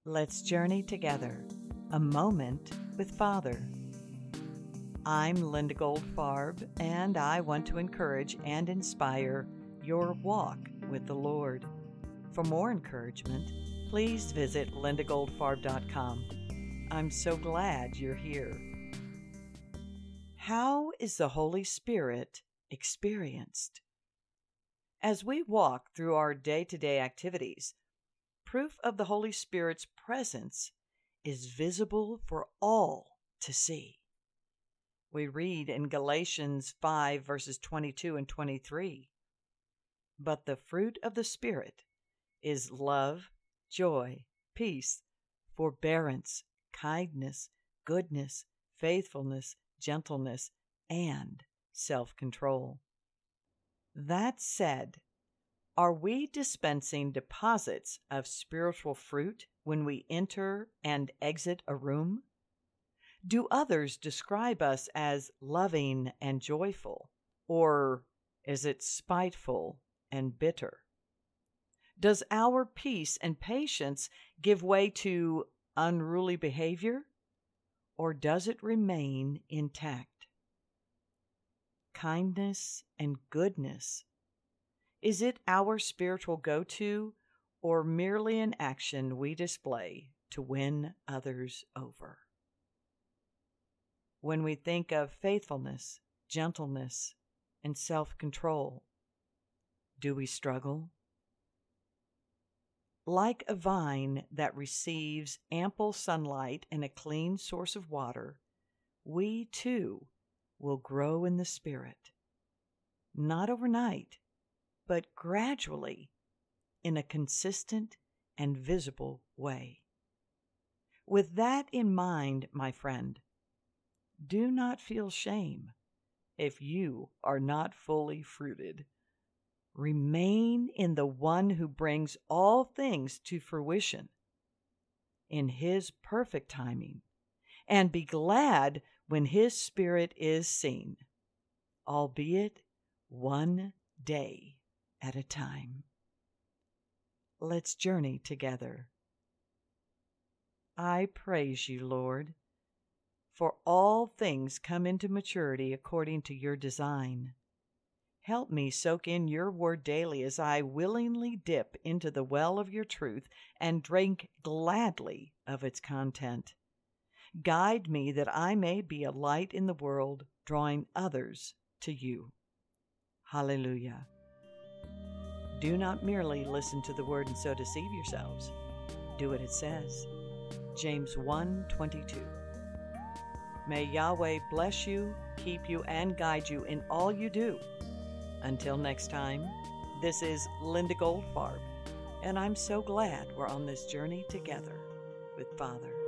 Let's journey together, a moment with Father. I'm Linda Goldfarb, and I want to encourage and inspire your walk with the Lord. For more encouragement, please visit lindagoldfarb.com. I'm so glad you're here. How is the Holy Spirit experienced? As we walk through our day-to-day activities, proof of the Holy Spirit's presence is visible for all to see. We read in Galatians 5, verses 22 and 23, "But the fruit of the Spirit is love, joy, peace, forbearance, kindness, goodness, faithfulness, gentleness, and self-control." That said, are we dispensing deposits of spiritual fruit when we enter and exit a room? Do others describe us as loving and joyful, or is it spiteful and bitter? Does our peace and patience give way to unruly behavior, or does it remain intact? Kindness and goodness, is it our spiritual go-to, or merely an action we display to win others over? When we think of faithfulness, gentleness, and self-control, do we struggle? Like a vine that receives ample sunlight and a clean source of water, we too will grow in the Spirit, not overnight, but gradually in a consistent and visible way. With that in mind, my friend, do not feel shame if you are not fully fruited. Remain in the one who brings all things to fruition in His perfect timing, and be glad when His Spirit is seen, albeit one day at a time. Let's journey together. I praise you, Lord, for all things come into maturity according to your design. Help me soak in your word daily as I willingly dip into the well of your truth and drink gladly of its content. Guide me that I may be a light in the world, drawing others to you. Hallelujah. Do not merely listen to the word and so deceive yourselves. Do what it says. James 1:22. May Yahweh bless you, keep you, and guide you in all you do. Until next time, this is Linda Goldfarb, and I'm so glad we're on this journey together with Father.